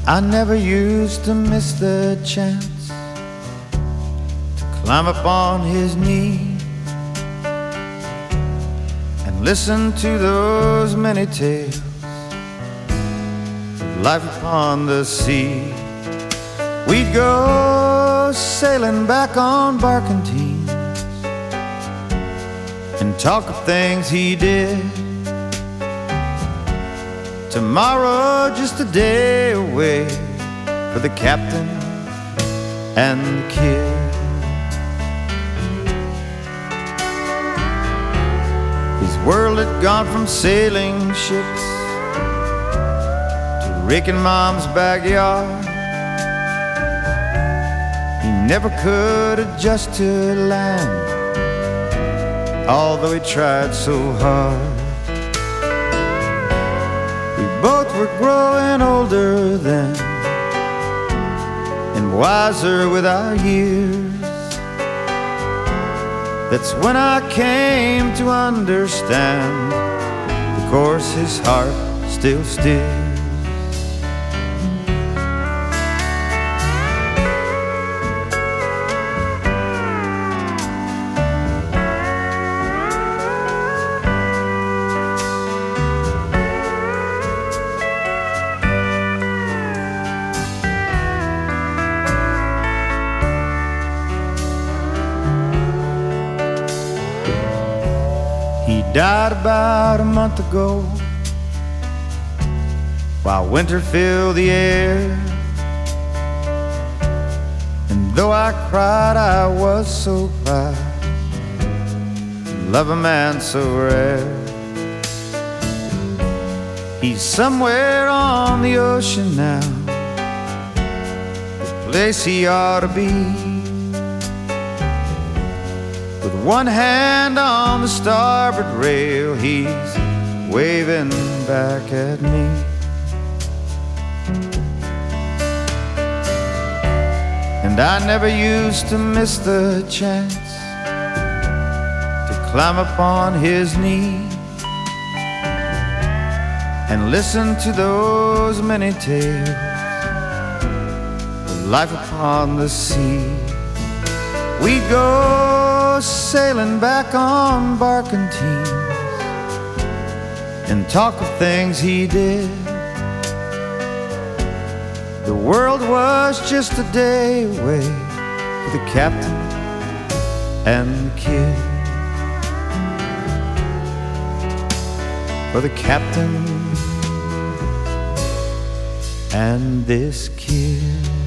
I never used to miss the chance to climb up on his knee and listen to those many tales of life upon the sea. We'd go sailing back on barkentines and talk of things he did. Tomorrow just a day away for the captain and the kid. His world had gone from sailing ships to raking mom's backyard. He never could adjust to land, although he tried so hard. Both were growing older then and wiser with our years. That's when I came to understand the course his heart still steers. He died about a month ago while winter filled the air. And though I cried, I was so proud to love a man so rare. He's somewhere on the ocean now, the place he ought to be, with one hand on the starboard rail, he's waving back at me. And I never used to miss the chance to climb up on his knee and listen to those many tales of life upon the sea. We'd go sailing back on barkentines and talk of things he did. The world was just a day away for the captain and the kid. For the captain and this kid.